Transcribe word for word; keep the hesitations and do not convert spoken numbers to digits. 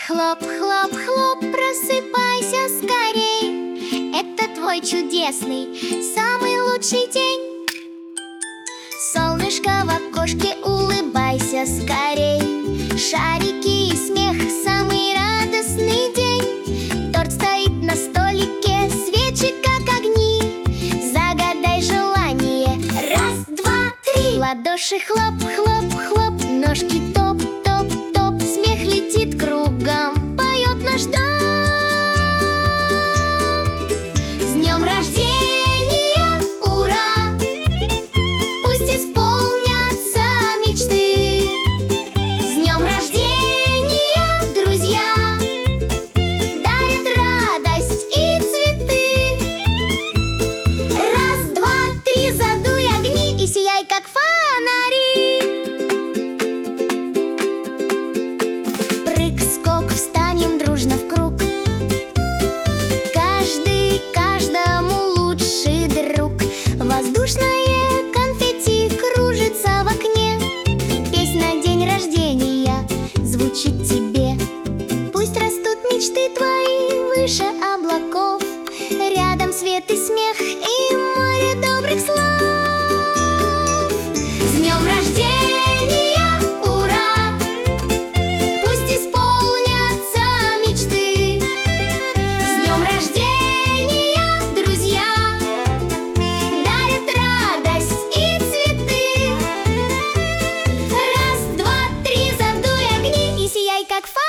Хлоп, хлоп, хлоп, просыпайся скорей. Это твой чудесный, самый лучший день. Солнышко в окошке, улыбайся скорей. Шарики и смех, самый радостный день. Торт стоит на столике, свечи как огни. Загадай желание. Раз, два, три. Ладоши хлоп, хлоп, хлоп, ножки топ, топ, топ. Смех летит кругом, поет наш дом. С днем рождения, ура! Пусть исполнятся мечты. С днем рождения, друзья! Дарят радость и цветы. Раз, два, три, задуй огни и сияй, как фонари. Прыг-скок, встанем дружно в круг. Каждый каждому лучший друг. Воздушное конфетти кружится в окне. Песня «День рождения» звучит тебе. Пусть растут мечты твои выше облаков. Рядом свет и смех и море добрых слов. С днем рождения, ура! Пусть исполнятся мечты. С днем рождения, друзья! Дарят радость и цветы. Раз, два, три, задуй огни и сияй, как фонарь.